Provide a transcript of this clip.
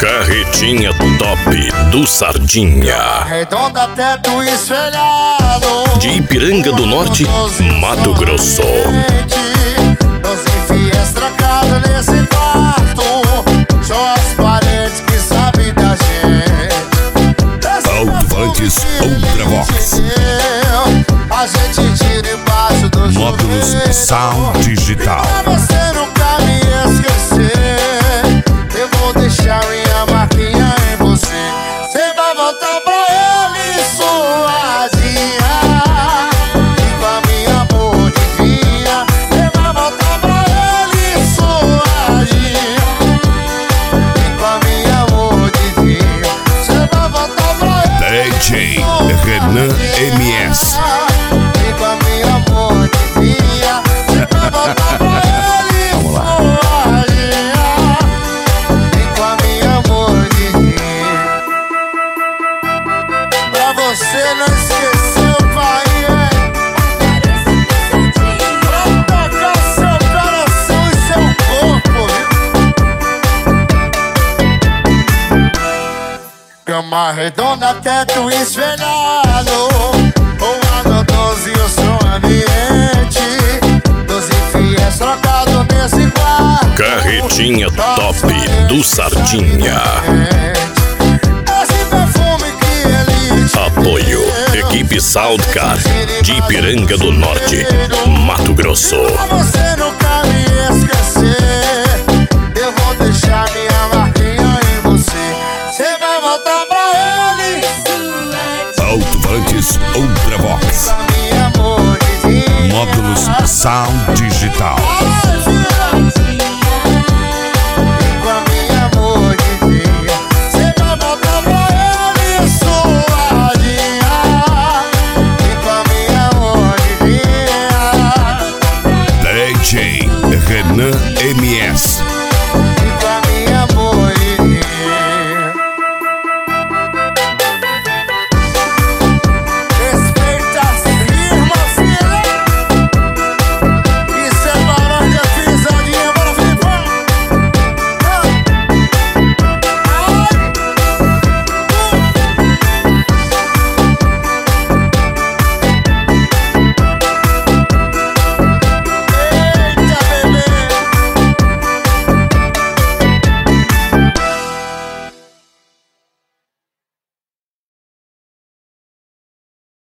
Carretinha top do Sardinha. Redonda, teto espelhado. De Ipiranga do Norte, Mato Grosso. 12 fiéis trancados nesse quarto. Só as paredes que sabem da gente. Alto-falantes Ultravox. A gente tira embaixo do Módulos chuveiro. Sound Digital. Pra você nunca me esquecer, eu vou deixar minha marquinha em você. Você vai voltar pra ele suadinha, e com a minha mordidinha. Você vai voltar pra ele suadinha, e com a minha mordidinha. Você vai voltar pra ele DJ Renan MS. e com a minha mordidinha. Você vai voltar pra ele suadinha, e com a minha mordidinha. Pra você não esquecer o pai, pra tocar seu coração e seu corpo, viu? Cama redonda, teto espelhado. O ano 12 o som ambiente. 12 fiéis trocados nesse quarto. Carretinha top do Sardinha. Esse perfume que ele te Apoio deu. Equipe Soundcar de Ipiranga do Norte, Mato Grosso. Pra você nunca me esquecer, eu vou deixar minha marquinha em você. Você vai voltar pra ele, Alto-falantes Ultravox. minha mordidinha. Módulos Sound Digital.